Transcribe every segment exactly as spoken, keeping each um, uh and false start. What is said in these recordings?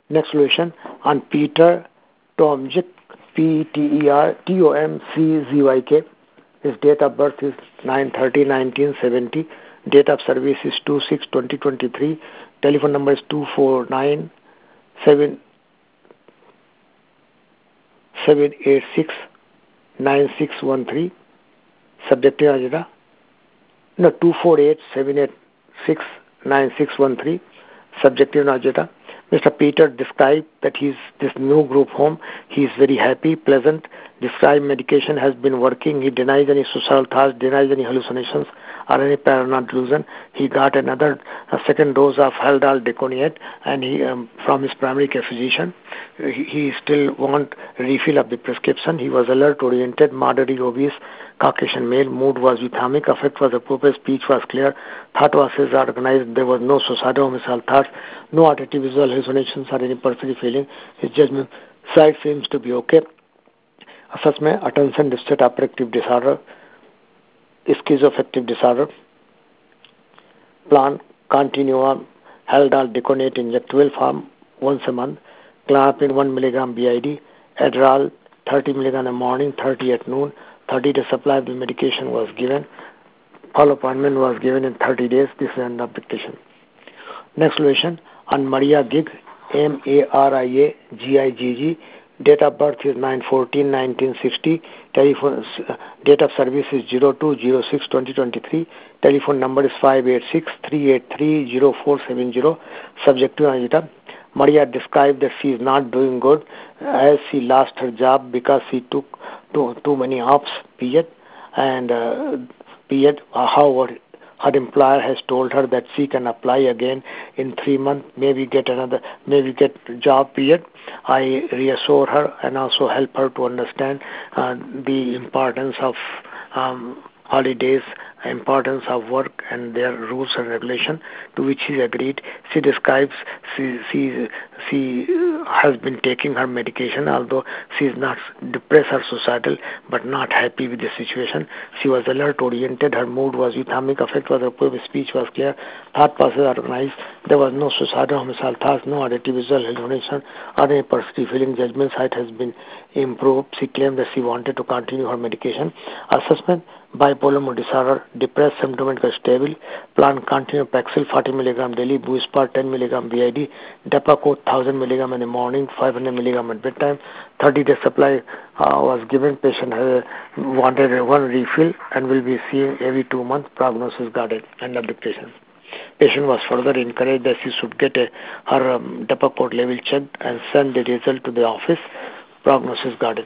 Next solution on Peter Tomczyk, P T E R T O M C Z Y K. His date of birth is nine thirty nineteen seventy. Date of service is two six twenty twenty-three. Telephone number is two four nine seven seven eight six nine six one three. Subject Ajita. No, two four eight seven eight six nine six one three. Subject Ajita. Mister Peter described that he's this new group home. He is very happy, pleasant. Described medication has been working. He denies any suicidal thoughts, denies any hallucinations or any paranoid delusion. He got another a second dose of Haldol Deconiate and he um, from his primary care physician. He, he still want refill of the prescription. He was alert, oriented, moderately obese, Caucasian male. Mood was euphemic. Affect was appropriate. Speech was clear. Thought was organized. There was no suicidal homicidal thoughts, no auditory visual hallucinations or any peripheral feeling. His judgment side seems to be okay. Assessment: attention deficit hyperactive disorder, schizoaffective disorder. Plan: continuum Haldol Deconate injectable form once a month. Clonazepam one milligram B I D. Adderall thirty milligram in the morning, thirty at noon. thirty days supply of the medication was given. All appointment was given in thirty days. This is an application. Next solution on Maria Gig, M A R I A G I G G. Date of birth is nine fourteen nineteen sixty. Telephone uh, date of service is zero two zero six twenty twenty-three. Telephone number is five eight six three eight three zero four seven zero. Subject to Anita. Maria described that she is not doing good as she lost her job because she took too, too many offs, period. And uh, period. Uh, however, her employer has told her that she can apply again in three months, maybe get another, maybe get job, period. I reassure her and also help her to understand uh, the importance of um, holidays, importance of work and their rules and regulation, to which she agreed. She describes she, she, she has been taking her medication, although she is not depressed or suicidal, but not happy with the situation. She was alert, oriented, her mood was euphemic, affect was appropriate, speech was clear, thought process organized, there was no suicidal homicidal thoughts, no auditive visual hallucination or any perceptive feeling. Judgment sight has been improved. She claimed that she wanted to continue her medication. Assessment: bipolar mood disorder, depressed, symptomatic stable. Plan: continue Paxil forty milligram daily, Buspar ten milligram B I D, Depakote one thousand milligram in the morning, five hundred milligram at bedtime. thirty day supply uh, was given. Patient has wanted one refill and will be seen every two months. Prognosis guarded. End of dictation. Patient was further encouraged that she should get a, her um, Depakote level checked and send the result to the office. Prognosis guarded.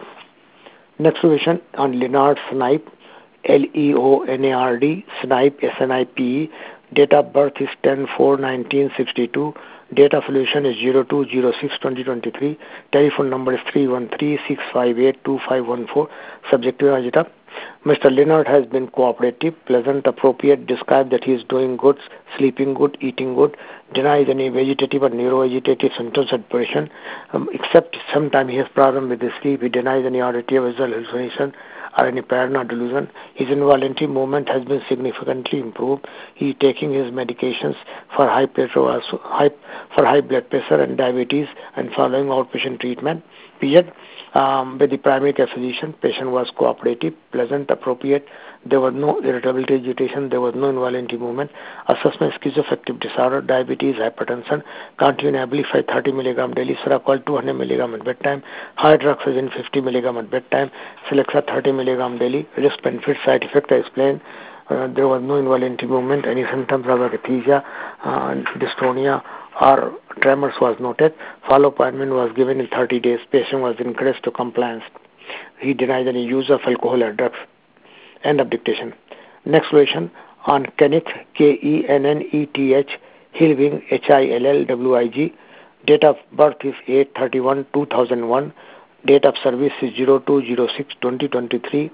Next solution on Leonard Snipe, L E O N A R D, Snipe, S N I P E. Date of birth is ten four nineteen sixty-two. Date of solution is zero two zero six twenty twenty-three. Telephone number is three one three six five eight two five one four. Subject to Ajita. Mister Leonard has been cooperative, pleasant, appropriate, described that he is doing good, sleeping good, eating good, denies any vegetative or neurovegetative symptoms at depression, um, except sometimes he has problem with the sleep. He denies any auditive visual hallucination or any paranoid delusion. His involuntary movement has been significantly improved. He is taking his medications for high pressure, high, for high blood pressure and diabetes and following outpatient treatment. Period. Um, with the primary care physician, patient was cooperative, pleasant, appropriate. There was no irritability, agitation. There was no involuntary movement. Assessment: schizoaffective disorder, diabetes, hypertension. Continue Abilify thirty milligram daily, Seroquel two hundred milligram at bedtime. Hydroxyzine fifty milligram at bedtime. Celexa thirty milligram daily. Risk benefit side effect I explained. Uh, there was no involuntary movement. Any symptoms of akathisia, uh, dystonia, or tremors was noted. Follow appointment was given in thirty days. Patient was encouraged to compliance. He denied any use of alcohol or drugs. End of dictation. Next solution on Kenneth, K E N N E T H, Hillwing, H I L L W I G. Date of birth is eight thirty-one two thousand one. Date of service is zero two zero six twenty twenty-three.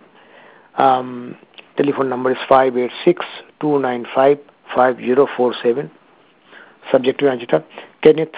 Um, telephone number is five eight six two nine five five zero four seven. Subject to Ajita. Kenneth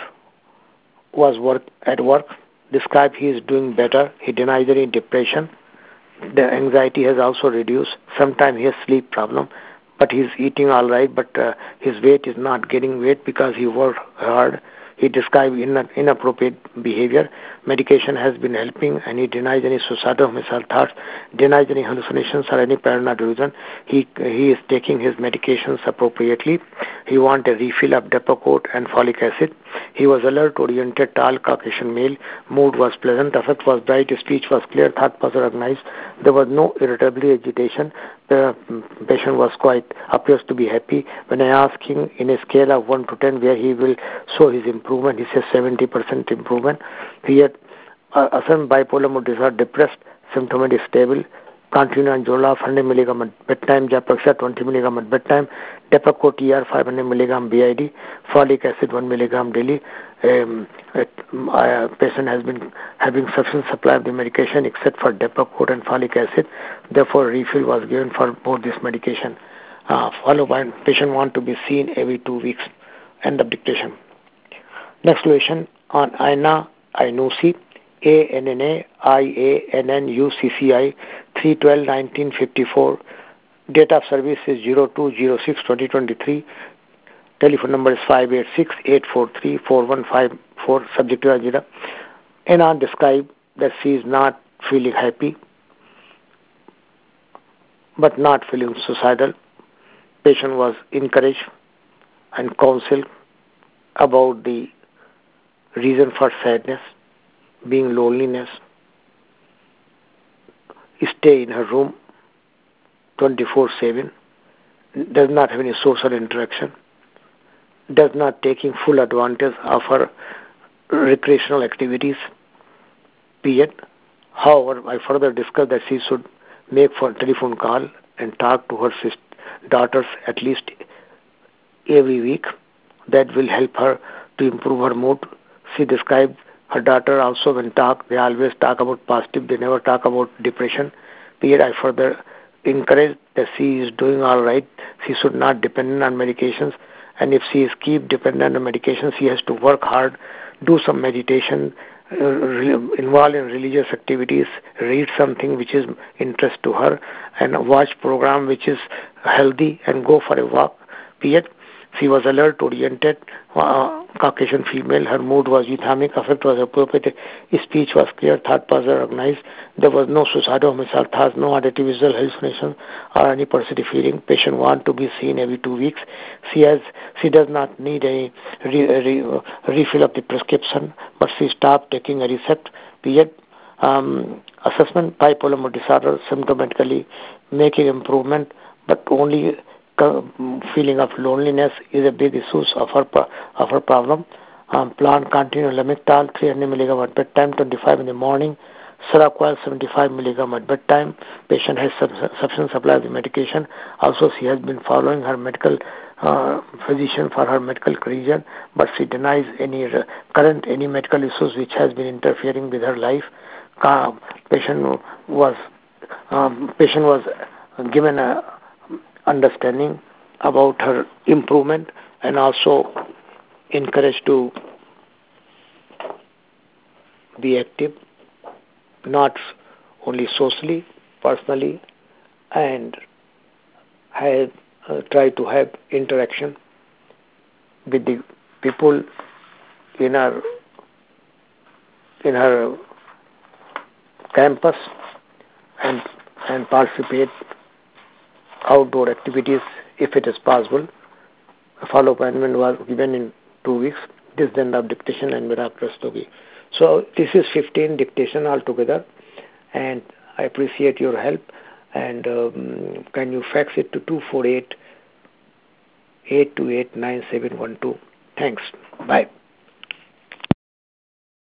was work at work. Described he is doing better. He denies any depression. The anxiety has also reduced. Sometimes he has sleep problem, but he is eating all right. But uh, his weight is not getting weight because he worked hard. He described in- inappropriate behavior. Medication has been helping, and he denies any suicidal homicidal thoughts, denies any hallucinations or any paranoid delusion. He he is taking his medications appropriately. He wants a refill of Depakote and folic acid. He was alert, oriented, tall, Caucasian male. Mood was pleasant. Affect was bright. Speech was clear. Thought was organized. There was no irritability, agitation. The patient was quite appears to be happy. When I asked him in a scale of one to ten where he will show his improvement, he says seventy percent improvement. He had uh, Asan bipolar mood disorder, depressed, symptom is stable. Continue on Jola five hundred milligram at bedtime, Japaxa twenty milligram at bedtime, Depakote T R five hundred milligram B I D, folic acid one milligram daily. Um, it, uh, patient has been having sufficient supply of the medication except for Depakote and folic acid. Therefore, refill was given for both this medication. Uh, followed by patient want to be seen every two weeks. End of dictation. Next question on Aina Ainusi, A N N A I A N N U C C I, three twelve nineteen fifty-four. Date of service is zero two zero six twenty twenty-three. Telephone number is five eight six eight four three four one five four. Subject to Ajira. Aina described that she is not feeling happy, but not feeling suicidal. Patient was encouraged and counseled about the reason for sadness, being loneliness, stay in her room twenty-four seven, does not have any social interaction, does not taking full advantage of her recreational activities, period. However, I further discussed that she should make for telephone call and talk to her sister, daughters at least every week. That will help her to improve her mood. She described her daughter also when talk, they always talk about positive, they never talk about depression. Period. I further encourage that she is doing all right. She should not depend on medications, and if she is keep dependent on medications, she has to work hard, do some meditation, uh, re- involve in religious activities, read something which is interest to her, and watch program which is healthy, and go for a walk. Period. She was alert, oriented, uh, Caucasian female. Her mood was euthamic, affect was appropriate, speech was clear, thought was organized. There was no suicidal homicidal thoughts, no auditive visual hallucination or any positive feeling. Patient want to be seen every two weeks. She has, she does not need any re, re, uh, refill of the prescription, but she stopped taking a recept. Period. Um, assessment bipolar mood disorder, symptomatically making improvement, but only feeling of loneliness is a big issue of her of her problem. Um, plan continue Lamictal three hundred milligram at bedtime, twenty-five in the morning. Seroquel seventy-five milligram at bedtime. Patient has sufficient supply of the medication. Also, she has been following her medical uh, physician for her medical reason, but she denies any uh, current any medical issues which has been interfering with her life. Uh, patient was um, patient was given a understanding about her improvement and also encouraged to be active, not only socially, personally, and have uh, try to have interaction with the people in her in her campus and and participate outdoor activities if it is possible. A follow-up appointment was given in two weeks. This then of dictation and miraculous Togi. So this is fifteen dictation altogether, and I appreciate your help. And um, can you fax it to two four eight, eight two eight, nine seven one two? Thanks. Bye.